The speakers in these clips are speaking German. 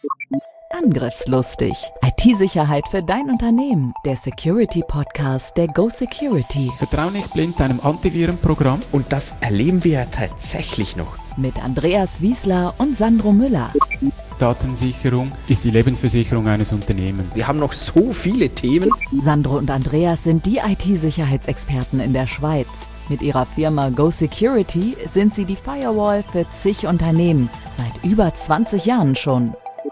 Angriffslustig. IT-Sicherheit für dein Unternehmen. Der Security-Podcast der Go Security. Vertrau nicht blind deinem Antivirenprogramm. Und das erleben wir ja tatsächlich noch. Mit Andreas Wiesler und Sandro Müller. Datensicherung ist die Lebensversicherung eines Unternehmens. Wir haben noch so viele Themen. Sandro und Andreas sind die IT-Sicherheitsexperten in der Schweiz. Mit ihrer Firma Go Security sind sie die Firewall für zig Unternehmen. Seit über 20 Jahren schon.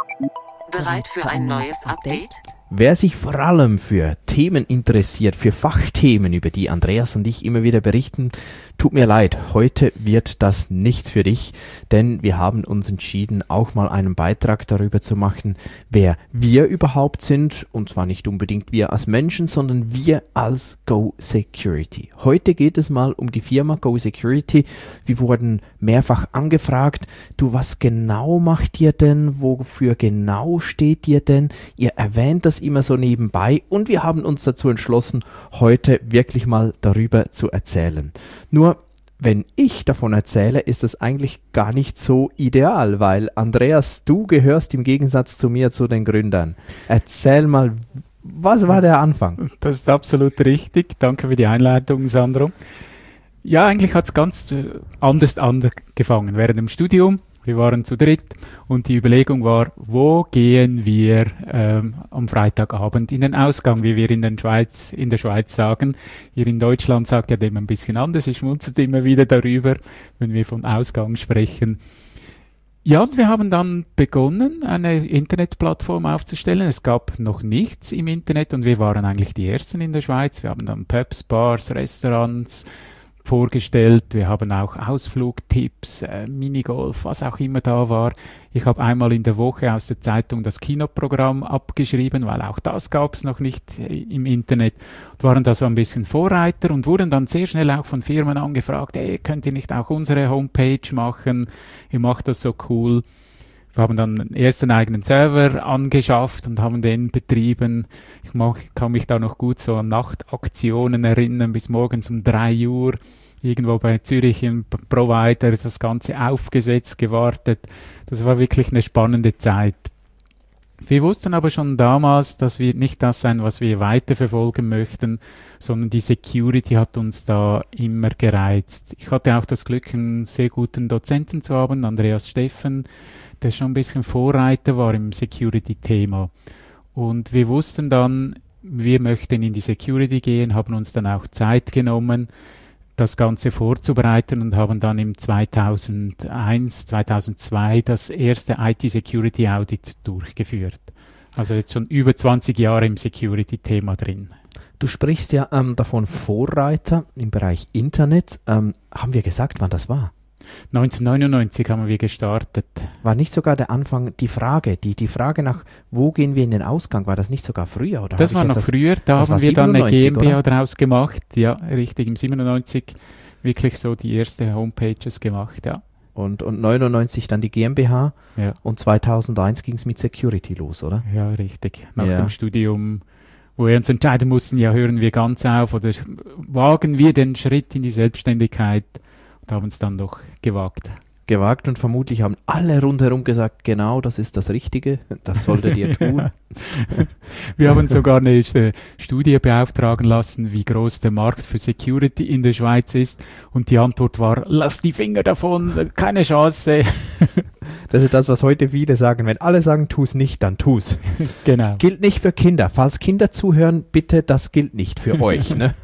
Bereit für ein neues Update? Wer sich vor allem für Themen interessiert, für Fachthemen, über die Andreas und ich immer wieder berichten, tut mir leid, heute wird das nichts für dich, denn wir haben uns entschieden, auch mal einen Beitrag darüber zu machen, wer wir überhaupt sind, und zwar nicht unbedingt wir als Menschen, sondern wir als Go Security. Heute geht es mal um die Firma Go Security. Wir wurden mehrfach angefragt, du, was genau macht ihr denn, wofür genau steht ihr denn? Ihr erwähnt das immer so nebenbei und wir haben uns dazu entschlossen, heute wirklich mal darüber zu erzählen. Nur, wenn ich davon erzähle, ist das eigentlich gar nicht so ideal, weil Andreas, du gehörst im Gegensatz zu mir zu den Gründern. Erzähl mal, was war der Anfang? Das ist absolut richtig. Danke für die Einleitung, Sandro. Ja, eigentlich hat es ganz anders angefangen. Während dem Studium, wir waren zu dritt und die Überlegung war, wo gehen wir am Freitagabend in den Ausgang, wie wir in der Schweiz sagen. Hier in Deutschland sagt ja dem ein bisschen anders. Ich schmunzelt immer wieder darüber, wenn wir von Ausgang sprechen. Ja, und wir haben dann begonnen, eine Internetplattform aufzustellen. Es gab noch nichts im Internet und wir waren eigentlich die Ersten in der Schweiz. Wir haben dann Pubs, Bars, Restaurants vorgestellt. Wir haben auch Ausflugtipps, Minigolf, was auch immer da war. Ich habe einmal in der Woche aus der Zeitung das Kinoprogramm abgeschrieben, weil auch das gab es noch nicht im Internet. Und waren da so ein bisschen Vorreiter und wurden dann sehr schnell auch von Firmen angefragt, hey, könnt ihr nicht auch unsere Homepage machen? Ihr macht das so cool. Wir haben dann erst einen eigenen Server angeschafft und haben den betrieben. Kann mich da noch gut so an Nachtaktionen erinnern, bis morgens um 3 Uhr irgendwo bei Zürich im Provider das Ganze aufgesetzt, gewartet. Das war wirklich eine spannende Zeit. Wir wussten aber schon damals, dass wir nicht das sein, was wir weiterverfolgen möchten, sondern die Security hat uns da immer gereizt. Ich hatte auch das Glück, einen sehr guten Dozenten zu haben, Andreas Steffen, der schon ein bisschen Vorreiter war im Security-Thema. Und wir wussten dann, wir möchten in die Security gehen, haben uns dann auch Zeit genommen, das Ganze vorzubereiten und haben dann im 2001, 2002 das erste IT-Security-Audit durchgeführt. Also jetzt schon über 20 Jahre im Security-Thema drin. Du sprichst ja davon Vorreiter im Bereich Internet. Haben wir gesagt, wann das war? 1999 haben wir gestartet. War nicht sogar der Anfang die Frage, die Frage nach, wo gehen wir in den Ausgang, war das nicht sogar früher? Oder das war noch früher, da haben wir dann eine GmbH oder? Draus gemacht. Ja, richtig, im 97 wirklich so die erste Homepages gemacht, ja. Und 99 dann die GmbH, ja. Und 2001 ging es mit Security los, oder? Ja, richtig. Nach dem Studium, wo wir uns entscheiden mussten, ja, hören wir ganz auf oder wagen wir den Schritt in die Selbstständigkeit. Und haben es dann doch gewagt. Gewagt und vermutlich haben alle rundherum gesagt, genau, das ist das Richtige, das solltet ihr tun. Wir haben sogar eine Studie beauftragen lassen, wie groß der Markt für Security in der Schweiz ist. Und die Antwort war, lass die Finger davon, keine Chance. Das ist das, was heute viele sagen. Wenn alle sagen, tu's nicht, dann tu's. Genau. Gilt nicht für Kinder. Falls Kinder zuhören, bitte, das gilt nicht für euch. Ne?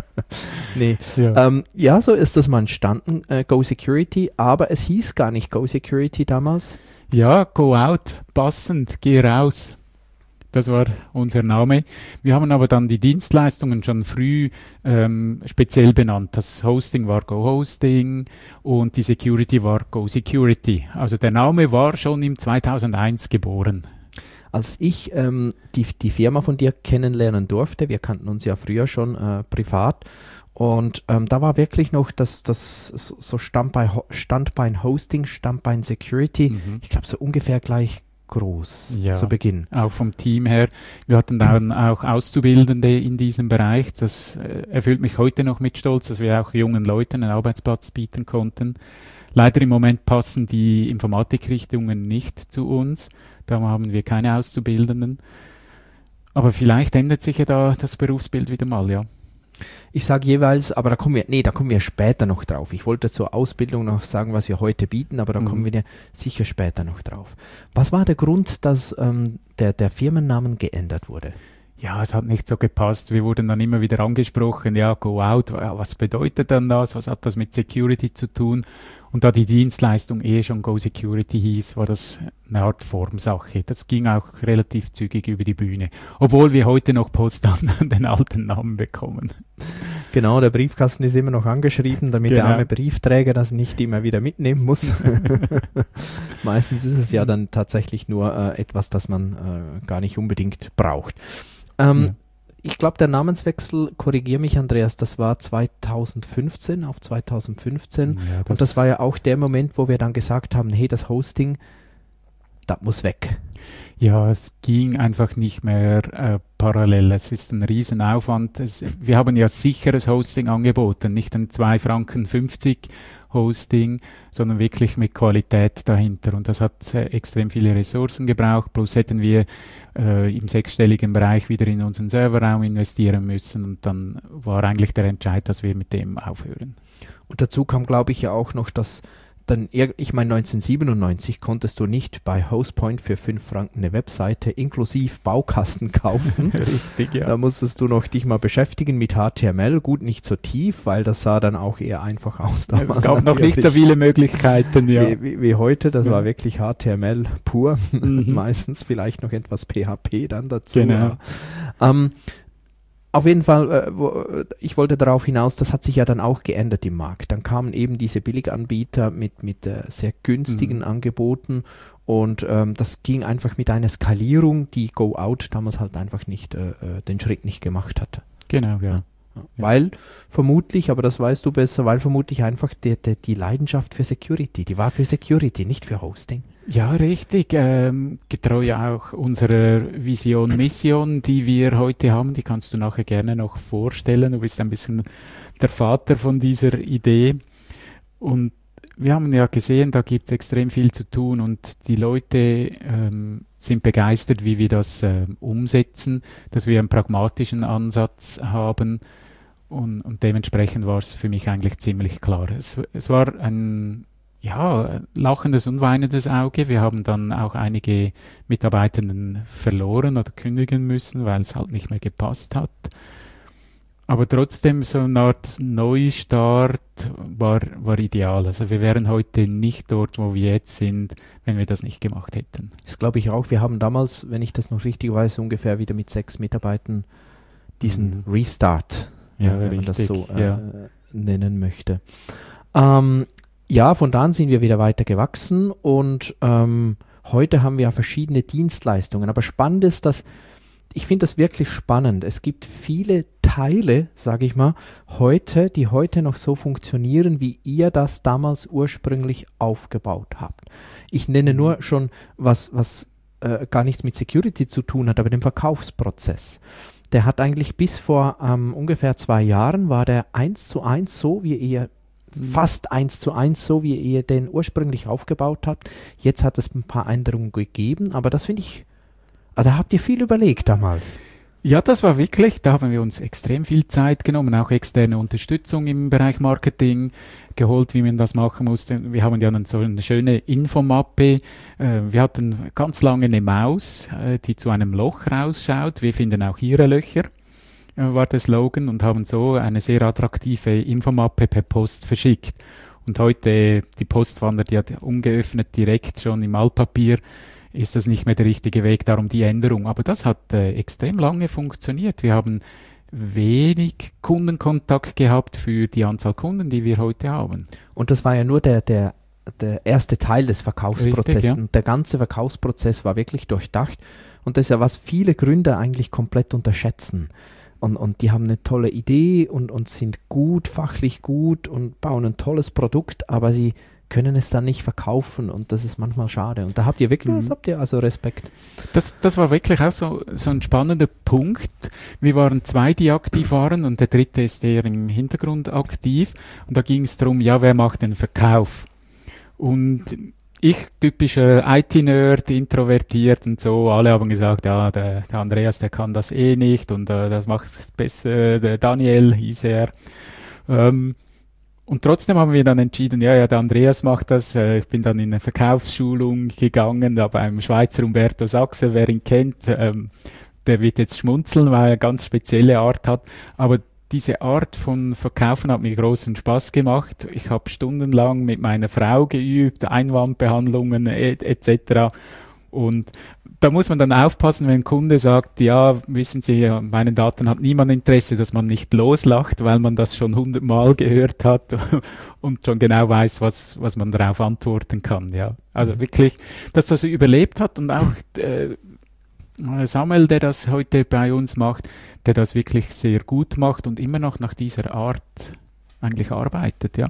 Nee. Ja. So ist das mal entstanden, Go Security. Aber es hieß gar nicht Go Security damals. Ja, Go Out, passend, geh raus. Das war unser Name. Wir haben aber dann die Dienstleistungen schon früh speziell benannt. Das Hosting war Go Hosting und die Security war Go Security. Also der Name war schon im 2001 geboren. Als ich die Firma von dir kennenlernen durfte, wir kannten uns ja früher schon privat, und da war wirklich noch das so Standbein Hosting, Standbein Security, ich glaube so ungefähr gleich groß zu Beginn. Auch vom Team her. Wir hatten dann auch Auszubildende in diesem Bereich. Das erfüllt mich heute noch mit Stolz, dass wir auch jungen Leuten einen Arbeitsplatz bieten konnten. Leider im Moment passen die Informatikrichtungen nicht zu uns. Da haben wir keine Auszubildenden. Aber vielleicht ändert sich ja da das Berufsbild wieder mal, ja. Ich sage jeweils, aber da kommen wir später noch drauf. Ich wollte zur Ausbildung noch sagen, was wir heute bieten, aber da kommen wir sicher später noch drauf. Was war der Grund, dass der Firmennamen geändert wurde? Ja, es hat nicht so gepasst. Wir wurden dann immer wieder angesprochen, ja, Go Out, was bedeutet dann das? Was hat das mit Security zu tun? Und da die Dienstleistung schon Go Security hieß, war das eine Art Formsache. Das ging auch relativ zügig über die Bühne. Obwohl wir heute noch Post an den alten Namen bekommen. Genau, der Briefkasten ist immer noch angeschrieben, damit der arme Briefträger das nicht immer wieder mitnehmen muss. Meistens ist es ja dann tatsächlich nur etwas, das man gar nicht unbedingt braucht. Ich glaube, der Namenswechsel, korrigier mich Andreas, das war 2015 auf 2015 ja, und das war ja auch der Moment, wo wir dann gesagt haben, hey, das Hosting, das muss weg. Ja, es ging einfach nicht mehr parallel. Es ist ein Riesenaufwand. Wir haben ja sicheres Hosting angeboten, nicht ein 2,50 Franken Hosting, sondern wirklich mit Qualität dahinter. Und das hat extrem viele Ressourcen gebraucht. Plus hätten wir im sechsstelligen Bereich wieder in unseren Serverraum investieren müssen. Und dann war eigentlich der Entscheid, dass wir mit dem aufhören. Und dazu kam, glaube ich, ja auch noch, dass dann, ich meine, 1997 konntest du nicht bei Hostpoint für 5 Franken eine Webseite inklusive Baukasten kaufen. Richtig, ja. Da musstest du noch dich mal beschäftigen mit HTML. Gut, nicht so tief, weil das sah dann auch eher einfach aus damals. Es gab noch nicht so viele Möglichkeiten, ja. Wie heute, das war wirklich HTML pur. Meistens vielleicht noch etwas PHP dann dazu. Genau. Auf jeden Fall, ich wollte darauf hinaus, das hat sich ja dann auch geändert im Markt. Dann kamen eben diese Billiganbieter mit sehr günstigen Angeboten und das ging einfach mit einer Skalierung, die Go Out damals halt einfach nicht den Schritt nicht gemacht hatte. Genau, ja. Weil vermutlich, aber das weißt du besser, weil vermutlich einfach die Leidenschaft für Security, die war für Security, nicht für Hosting. Ja, richtig. Getreu auch unserer Vision, Mission, die wir heute haben, die kannst du nachher gerne noch vorstellen. Du bist ein bisschen der Vater von dieser Idee. Und wir haben ja gesehen, da gibt es extrem viel zu tun und die Leute sind begeistert, wie wir das umsetzen, dass wir einen pragmatischen Ansatz haben. Und dementsprechend war es für mich eigentlich ziemlich klar. Es war ein lachendes und weinendes Auge. Wir haben dann auch einige Mitarbeitenden verloren oder kündigen müssen, weil es halt nicht mehr gepasst hat. Aber trotzdem so eine Art Neustart war ideal. Also wir wären heute nicht dort, wo wir jetzt sind, wenn wir das nicht gemacht hätten. Das glaube ich auch. Wir haben damals, wenn ich das noch richtig weiß, ungefähr wieder mit 6 Mitarbeitern diesen Restart, wenn man das so nennen möchte. Ja, von da an sind wir wieder weiter gewachsen und heute haben wir ja verschiedene Dienstleistungen. Aber spannend ist, dass ich finde das wirklich spannend. Es gibt viele Teile, sage ich mal, die heute noch so funktionieren, wie ihr das damals ursprünglich aufgebaut habt. Ich nenne nur schon, was gar nichts mit Security zu tun hat, aber den Verkaufsprozess. Der hat eigentlich bis vor ungefähr 2 Jahren, war der 1:1 so, wie ihr fast 1:1, so wie ihr den ursprünglich aufgebaut habt. Jetzt hat es ein paar Änderungen gegeben, aber das finde ich, also habt ihr viel überlegt damals? Ja, das war wirklich, da haben wir uns extrem viel Zeit genommen, auch externe Unterstützung im Bereich Marketing geholt, wie man das machen musste. Wir haben ja dann so eine schöne Infomappe. Wir hatten ganz lange eine Maus, die zu einem Loch rausschaut. Wir finden auch Ihre Löcher, war der Slogan, und haben so eine sehr attraktive Infomappe per Post verschickt. Und heute, die Post wandert ja ungeöffnet direkt schon im Altpapier, ist das nicht mehr der richtige Weg, darum die Änderung. Aber das hat extrem lange funktioniert. Wir haben wenig Kundenkontakt gehabt für die Anzahl Kunden, die wir heute haben. Und das war ja nur der erste Teil des Verkaufsprozesses. Richtig, ja. Und der ganze Verkaufsprozess war wirklich durchdacht. Und das ist ja, was viele Gründer eigentlich komplett unterschätzen. Und die haben eine tolle Idee und sind gut, fachlich gut und bauen ein tolles Produkt, aber sie können es dann nicht verkaufen und das ist manchmal schade. Und da habt ihr wirklich, was habt ihr also Respekt? Das war wirklich auch so ein spannender Punkt. Wir waren 2, die aktiv waren, und der 3. ist eher im Hintergrund aktiv. Und da ging es darum, ja, wer macht den Verkauf? Und ich, typischer IT-Nerd, introvertiert und so, alle haben gesagt, ja, der Andreas, der kann das eh nicht und das macht besser, der Daniel hieß er. Und trotzdem haben wir dann entschieden, ja, der Andreas macht das. Ich bin dann in eine Verkaufsschulung gegangen, da beim Schweizer Umberto Sachse, wer ihn kennt, der wird jetzt schmunzeln, weil er eine ganz spezielle Art hat. Aber diese Art von Verkaufen hat mir großen Spaß gemacht. Ich habe stundenlang mit meiner Frau geübt, Einwandbehandlungen etc. Und da muss man dann aufpassen, wenn ein Kunde sagt, ja, wissen Sie, an meinen Daten hat niemand Interesse, dass man nicht loslacht, weil man das schon 100-mal gehört hat und schon genau weiß, was man darauf antworten kann. Ja, also wirklich, dass das überlebt hat und auch Samuel, der das heute bei uns macht, der das wirklich sehr gut macht und immer noch nach dieser Art eigentlich arbeitet, ja.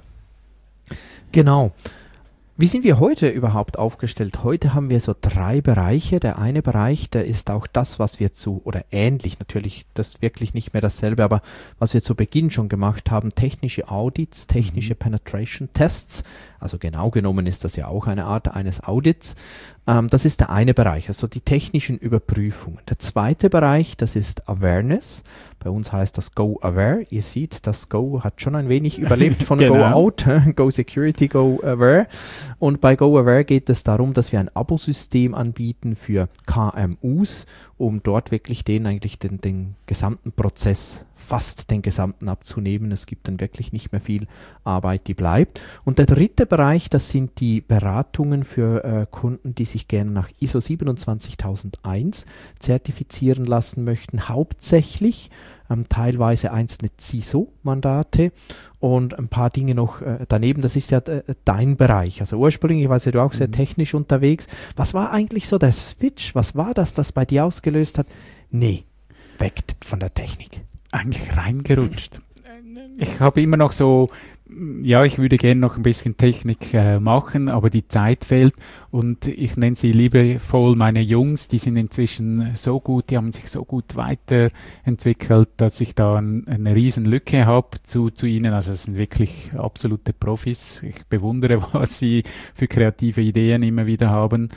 Genau. Wie sind wir heute überhaupt aufgestellt? Heute haben wir so 3 Bereiche. Der eine Bereich, der ist auch das, was wir oder ähnlich natürlich, das ist wirklich nicht mehr dasselbe, aber was wir zu Beginn schon gemacht haben, technische Audits, technische Penetration Tests. Also genau genommen ist das ja auch eine Art eines Audits. Das ist der eine Bereich, also die technischen Überprüfungen. Der zweite Bereich, das ist Awareness. Bei uns heißt das Go Aware. Ihr seht, das Go hat schon ein wenig überlebt von genau. Go Out, Go Security, Go Aware. Und bei Go Aware geht es darum, dass wir ein Abosystem anbieten für KMUs, um dort wirklich den gesamten Prozess, fast den gesamten abzunehmen. Es gibt dann wirklich nicht mehr viel Arbeit, die bleibt. Und der dritte Bereich, das sind die Beratungen für Kunden, die sich gerne nach ISO 27001 zertifizieren lassen möchten, hauptsächlich teilweise einzelne CISO-Mandate und ein paar Dinge noch daneben. Das ist ja dein Bereich. Also ursprünglich warst ja du auch sehr technisch unterwegs. Was war eigentlich so der Switch? Was war das bei dir ausgelöst hat? Nee, weg von der Technik. Eigentlich reingerutscht. Ich habe immer noch so, ja, ich würde gerne noch ein bisschen Technik machen, aber die Zeit fehlt und ich nenne sie liebevoll meine Jungs, die sind inzwischen so gut, die haben sich so gut weiterentwickelt, dass ich da eine riesen Lücke habe zu ihnen. Also es sind wirklich absolute Profis. Ich bewundere, was sie für kreative Ideen immer wieder haben.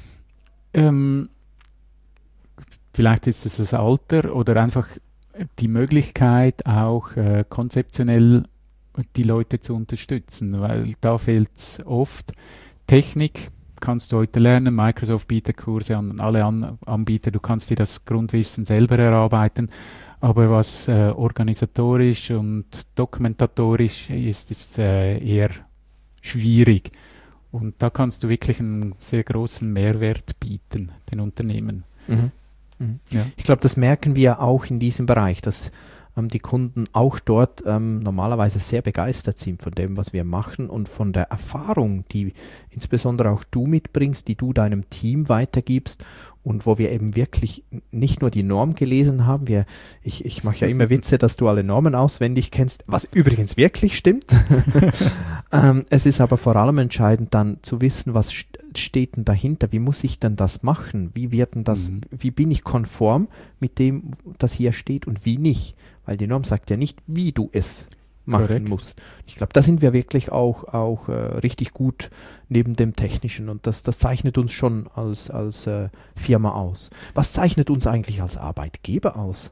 Vielleicht ist es das Alter oder einfach die Möglichkeit, auch konzeptionell die Leute zu unterstützen, weil da fehlt es oft. Technik kannst du heute lernen, Microsoft bietet Kurse an alle Anbieter, du kannst dir das Grundwissen selber erarbeiten, aber was organisatorisch und dokumentatorisch ist eher schwierig. Und da kannst du wirklich einen sehr großen Mehrwert bieten, den Unternehmen. Mhm. Ja. Ich glaube, das merken wir auch in diesem Bereich, dass die Kunden auch dort normalerweise sehr begeistert sind von dem, was wir machen und von der Erfahrung, die insbesondere auch du mitbringst, die du deinem Team weitergibst und wo wir eben wirklich nicht nur die Norm gelesen haben. Ich mache ja immer Witze, dass du alle Normen auswendig kennst, was übrigens wirklich stimmt. Es ist aber vor allem entscheidend dann zu wissen, was steht denn dahinter? Wie muss ich denn das machen? Wie wird denn das, wie bin ich konform mit dem, das hier steht und wie nicht? Weil die Norm sagt ja nicht, wie du es machen musst. Ich glaube, da sind wir wirklich auch richtig gut neben dem Technischen und das zeichnet uns schon als Firma aus. Was zeichnet uns eigentlich als Arbeitgeber aus?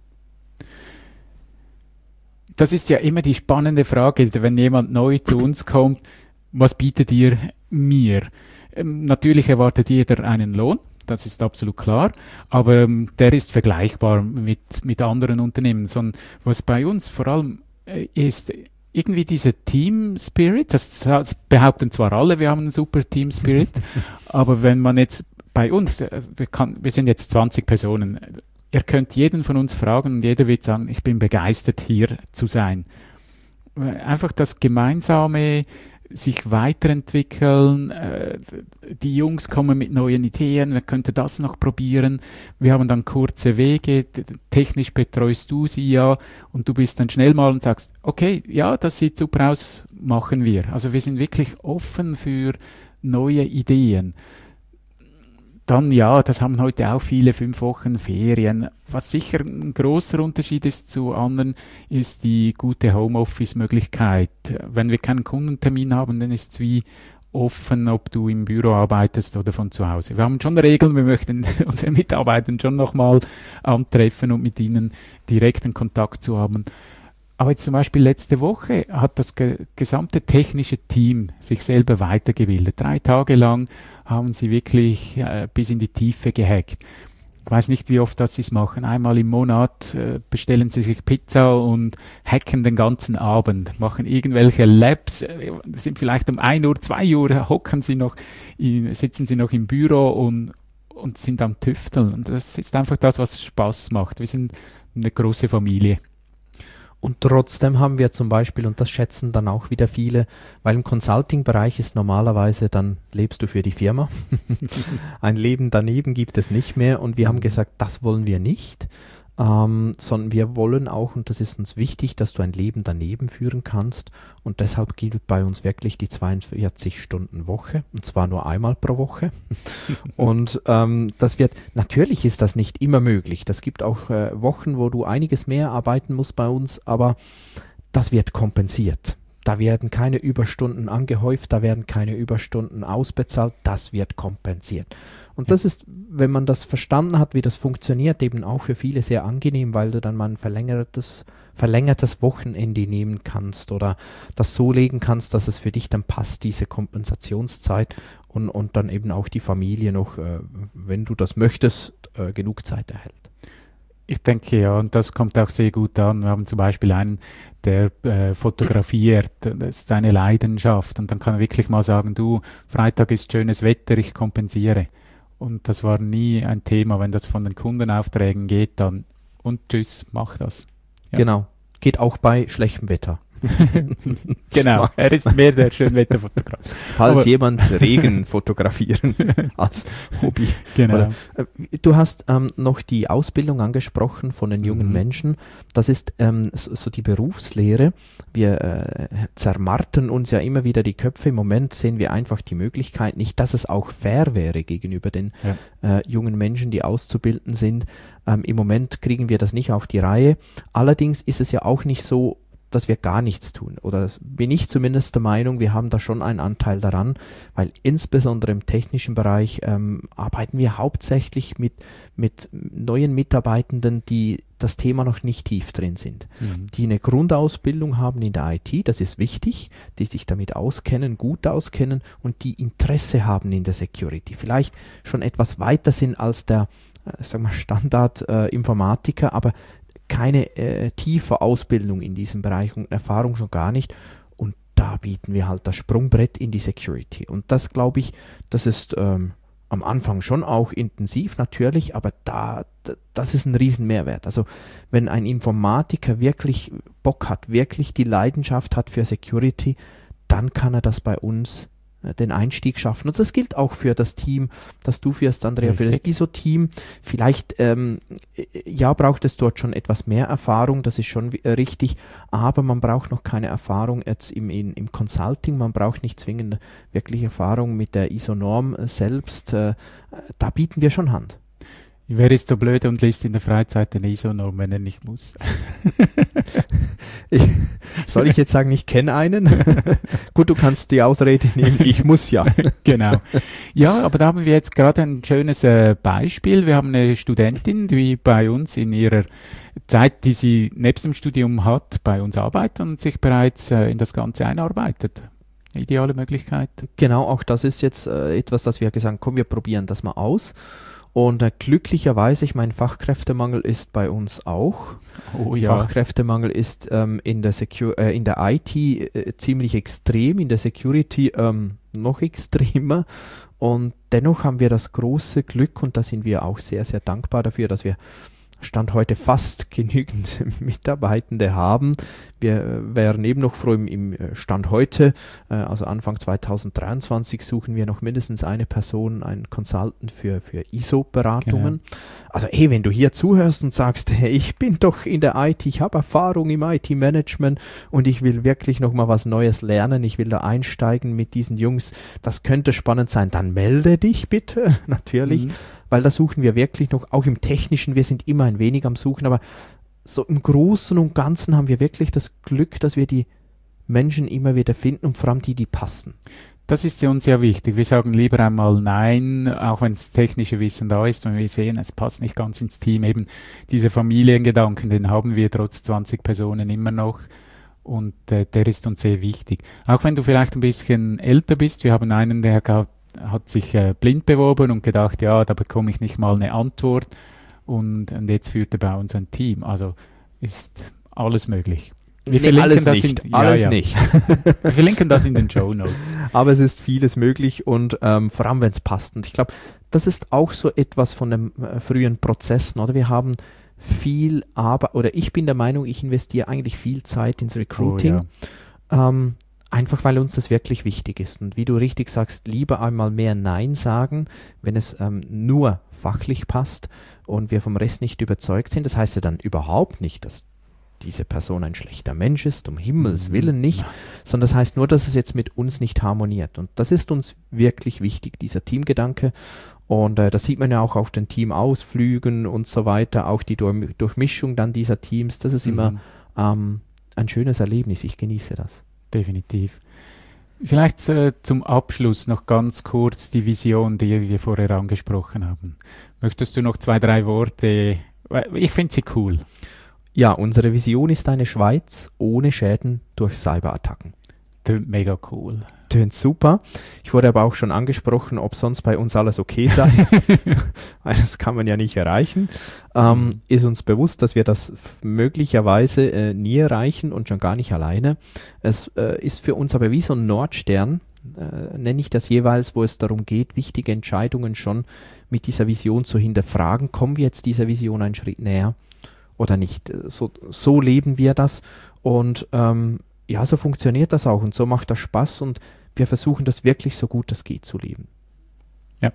Das ist ja immer die spannende Frage, wenn jemand neu zu uns kommt, was bietet ihr mir? Natürlich erwartet jeder einen Lohn, das ist absolut klar, aber der ist vergleichbar mit anderen Unternehmen. Sondern was bei uns vor allem ist, irgendwie dieser Team Spirit, das behaupten zwar alle, wir haben einen super Team Spirit, aber wenn man jetzt bei uns, wir sind jetzt 20 Personen, ihr könnt jeden von uns fragen und jeder wird sagen, ich bin begeistert hier zu sein. Einfach das gemeinsame sich weiterentwickeln, die Jungs kommen mit neuen Ideen, wir könnten das noch probieren, wir haben dann kurze Wege, technisch betreust du sie ja und du bist dann schnell mal und sagst, okay, ja, das sieht super aus, machen wir. Also wir sind wirklich offen für neue Ideen. Dann ja, das haben heute auch viele 5 Wochen Ferien. Was sicher ein großer Unterschied ist zu anderen, ist die gute Homeoffice-Möglichkeit. Wenn wir keinen Kundentermin haben, dann ist es wie offen, ob du im Büro arbeitest oder von zu Hause. Wir haben schon Regeln, wir möchten unsere Mitarbeiter schon nochmal antreffen und mit ihnen direkten Kontakt zu haben. Aber jetzt zum Beispiel letzte Woche hat das gesamte technische Team sich selber weitergebildet. 3 Tage lang haben sie wirklich bis in die Tiefe gehackt. Ich weiß nicht, wie oft das sie es machen. Einmal im Monat bestellen sie sich Pizza und hacken den ganzen Abend, machen irgendwelche Labs, sind vielleicht um 1 Uhr, 2 Uhr, sitzen sie noch im Büro und sind am Tüfteln. Und das ist einfach das, was Spaß macht. Wir sind eine große Familie. Und trotzdem haben wir zum Beispiel, und das schätzen dann auch wieder viele, weil im Consulting-Bereich ist normalerweise, dann lebst du für die Firma. Ein Leben daneben gibt es nicht mehr und wir haben gesagt, das wollen wir nicht, sondern wir wollen auch, und das ist uns wichtig, dass du ein Leben daneben führen kannst und deshalb gilt bei uns wirklich die 42-Stunden-Woche und zwar nur einmal pro Woche und natürlich ist das nicht immer möglich, das gibt auch Wochen, wo du einiges mehr arbeiten musst bei uns, aber das wird kompensiert. Da werden keine Überstunden angehäuft, da werden keine Überstunden ausbezahlt, das wird kompensiert. Und das ist, wenn man das verstanden hat, wie das funktioniert, eben auch für viele sehr angenehm, weil du dann mal ein verlängertes Wochenende nehmen kannst oder das so legen kannst, dass es für dich dann passt, diese Kompensationszeit und dann eben auch die Familie noch, wenn du das möchtest, genug Zeit erhält. Ich denke ja, und das kommt auch sehr gut an. Wir haben zum Beispiel einen, der fotografiert, das ist seine Leidenschaft und dann kann er wirklich mal sagen, du, Freitag ist schönes Wetter, ich kompensiere. Und das war nie ein Thema, wenn das von den Kundenaufträgen geht, dann und tschüss, mach das. Ja. Genau, geht auch bei schlechtem Wetter. Genau, er ist mehr der Schönwetterfotograf. Falls jemand Regen fotografieren als Hobby. Genau. Oder, du hast noch die Ausbildung angesprochen von den jungen Menschen. Das ist so die Berufslehre. Wir zermartern uns ja immer wieder die Köpfe. Im Moment sehen wir einfach die Möglichkeit nicht, dass es auch fair wäre gegenüber den jungen Menschen, die auszubilden sind. Im Moment kriegen wir das nicht auf die Reihe. Allerdings ist es ja auch nicht so, dass wir gar nichts tun. Oder bin ich zumindest der Meinung, wir haben da schon einen Anteil daran, weil insbesondere im technischen Bereich arbeiten wir hauptsächlich mit neuen Mitarbeitenden, die das Thema noch nicht tief drin sind. Die eine Grundausbildung haben in der IT, das ist wichtig, die sich damit auskennen, gut auskennen und die Interesse haben in der Security. Vielleicht schon etwas weiter sind als der Standard-Informatiker, aber keine tiefe Ausbildung in diesem Bereich und Erfahrung schon gar nicht. Und da bieten wir halt das Sprungbrett in die Security. Und das, glaube ich, das ist am Anfang schon auch intensiv natürlich, aber das ist ein Riesenmehrwert. Also wenn ein Informatiker wirklich Bock hat, wirklich die Leidenschaft hat für Security, dann kann er das bei uns den Einstieg schaffen. Und das gilt auch für das Team, das du führst, Andrea, Richtig. für das ISO-Team. Vielleicht, braucht es dort schon etwas mehr Erfahrung, das ist schon richtig, aber man braucht noch keine Erfahrung jetzt im Consulting, man braucht nicht zwingend wirklich Erfahrung mit der ISO-Norm selbst. Da bieten wir schon Hand. Wer ist so blöd und liest in der Freizeit eine ISO-Norm, wenn er nicht muss? Soll ich jetzt sagen, ich kenne einen? Gut, du kannst die Ausrede nehmen, ich muss ja. Genau. Ja, aber da haben wir jetzt gerade ein schönes Beispiel. Wir haben eine Studentin, die bei uns in ihrer Zeit, die sie nebst dem Studium hat, bei uns arbeitet und sich bereits in das Ganze einarbeitet. Ideale Möglichkeit. Genau, auch das ist jetzt etwas, das wir gesagt haben, komm, wir probieren das mal aus. Und glücklicherweise, ich meine, Fachkräftemangel ist bei uns auch. Oh ja. Fachkräftemangel ist in der IT ziemlich extrem, in der Security noch extremer. Und dennoch haben wir das große Glück, und da sind wir auch sehr, sehr dankbar dafür, dass wir Stand heute fast genügend Mitarbeitende haben. Wir wären eben noch froh im Stand heute, also Anfang 2023 suchen wir noch mindestens eine Person, einen Consultant für ISO-Beratungen. Genau. Also wenn du hier zuhörst und sagst, hey, ich bin doch in der IT, ich habe Erfahrung im IT-Management und ich will wirklich noch mal was Neues lernen, ich will da einsteigen mit diesen Jungs, das könnte spannend sein, dann melde dich bitte, natürlich. Weil da suchen wir wirklich noch, auch im Technischen, wir sind immer ein wenig am Suchen, aber so im Großen und Ganzen haben wir wirklich das Glück, dass wir die Menschen immer wieder finden und vor allem die passen. Das ist ja uns sehr wichtig. Wir sagen lieber einmal Nein, auch wenn das technische Wissen da ist, wenn wir sehen, es passt nicht ganz ins Team. Eben dieser Familiengedanken, den haben wir trotz 20 Personen immer noch und der ist uns sehr wichtig. Auch wenn du vielleicht ein bisschen älter bist, wir haben einen, der hat sich blind beworben und gedacht, ja, da bekomme ich nicht mal eine Antwort und jetzt führt er bei uns ein Team. Also ist alles möglich. Wir verlinken alles das nicht. nicht. Wir verlinken das in den Shownotes. Aber es ist vieles möglich und vor allem, wenn es passt. Und ich glaube, das ist auch so etwas von den frühen Prozessen, oder? Wir haben viel Arbeit, oder ich bin der Meinung, ich investiere eigentlich viel Zeit ins Recruiting. Oh, ja. Einfach, weil uns das wirklich wichtig ist. Und wie du richtig sagst, lieber einmal mehr Nein sagen, wenn es nur fachlich passt und wir vom Rest nicht überzeugt sind. Das heißt ja dann überhaupt nicht, dass diese Person ein schlechter Mensch ist, um Himmels Willen nicht, sondern das heißt nur, dass es jetzt mit uns nicht harmoniert. Und das ist uns wirklich wichtig, dieser Teamgedanke. Und das sieht man ja auch auf den Teamausflügen und so weiter, auch die Durchmischung dann dieser Teams. Das ist immer ein schönes Erlebnis. Ich genieße das. Definitiv. Vielleicht zum Abschluss noch ganz kurz die Vision, die wir vorher angesprochen haben. Möchtest du noch 2, 3 Worte? Ich finde sie cool. Ja, unsere Vision ist eine Schweiz ohne Schäden durch Cyberattacken. Tönt mega cool. Tönt super. Ich wurde aber auch schon angesprochen, ob sonst bei uns alles okay sei. Das kann man ja nicht erreichen. Ist uns bewusst, dass wir das möglicherweise nie erreichen und schon gar nicht alleine. Es ist für uns aber wie so ein Nordstern, nenne ich das jeweils, wo es darum geht, wichtige Entscheidungen schon mit dieser Vision zu hinterfragen. Kommen wir jetzt dieser Vision einen Schritt näher oder nicht? So leben wir das und ja, so funktioniert das auch und so macht das Spaß und wir versuchen das wirklich so gut es geht zu leben. Ja.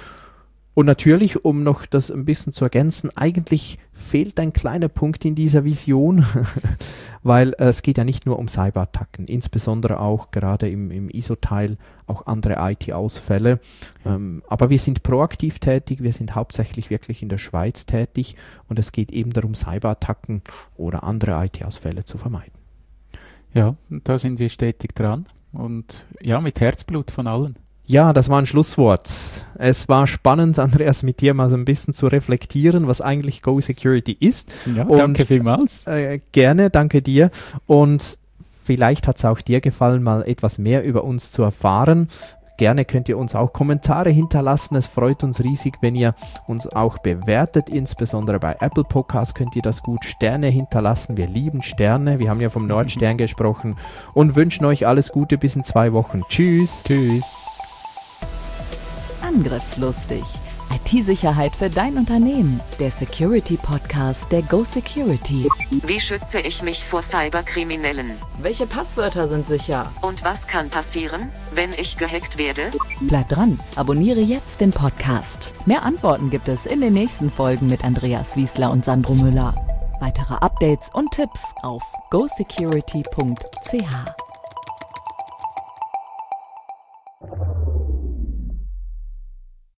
Und natürlich, um noch das ein bisschen zu ergänzen, eigentlich fehlt ein kleiner Punkt in dieser Vision, weil es geht ja nicht nur um Cyberattacken, insbesondere auch gerade im ISO-Teil auch andere IT-Ausfälle. Aber wir sind proaktiv tätig, wir sind hauptsächlich wirklich in der Schweiz tätig und es geht eben darum, Cyberattacken oder andere IT-Ausfälle zu vermeiden. Ja, und da sind wir stetig dran und ja, mit Herzblut von allen. Ja, das war ein Schlusswort. Es war spannend, Andreas, mit dir mal so ein bisschen zu reflektieren, was eigentlich Go Security ist. Ja, danke vielmals. Gerne, danke dir. Und vielleicht hat es auch dir gefallen, mal etwas mehr über uns zu erfahren. Gerne könnt ihr uns auch Kommentare hinterlassen. Es freut uns riesig, wenn ihr uns auch bewertet. Insbesondere bei Apple Podcasts könnt ihr das gut. Sterne hinterlassen. Wir lieben Sterne. Wir haben ja vom Nordstern gesprochen und wünschen euch alles Gute bis in 2 Wochen. Tschüss. Tschüss. Angriffslustig. IT-Sicherheit für dein Unternehmen. Der Security-Podcast der Go Security. Wie schütze ich mich vor Cyberkriminellen? Welche Passwörter sind sicher? Und was kann passieren, wenn ich gehackt werde? Bleib dran, abonniere jetzt den Podcast. Mehr Antworten gibt es in den nächsten Folgen mit Andreas Wiesler und Sandro Müller. Weitere Updates und Tipps auf gosecurity.ch.